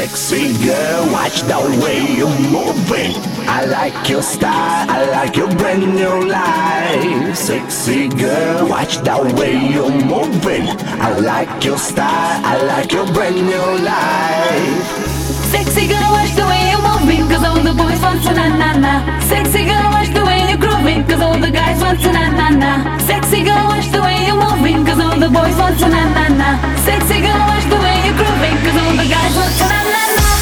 Sexy girl, watch the way you're moving. I like your style, I like your brand new life. Sexy girl, watch the way you're moving. I like your style, I like your brand new life. Sexy girl, watch the way you're moving, cause all the boys want to na-na-na. Sexy girl, watch the way you're grooving, cause all the guys want to na-na-na. Sexy girl, watch the way you're moving, cause all the boys want to na-na-na. Sexy girl, watch the way you're grooving, cause all the guys want to na-na-na.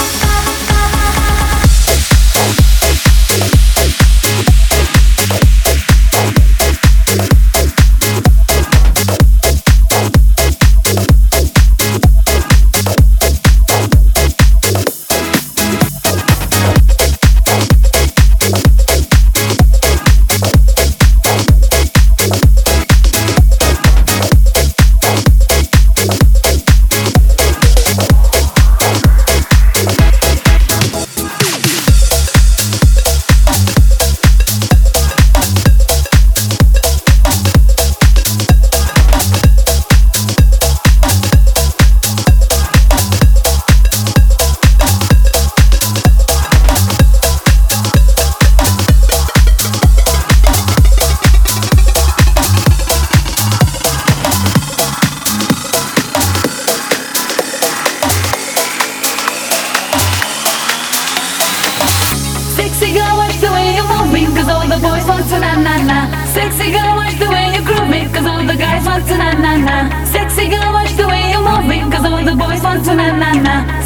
Sexy girl, watch the way you're moving, cause all the boys want to na-na-na. Sexy girl, watch the way you're grooving, cause all the guys want to na-na-na. Sexy girl, watch the way you're moving, cause all the boys want to na-na-na.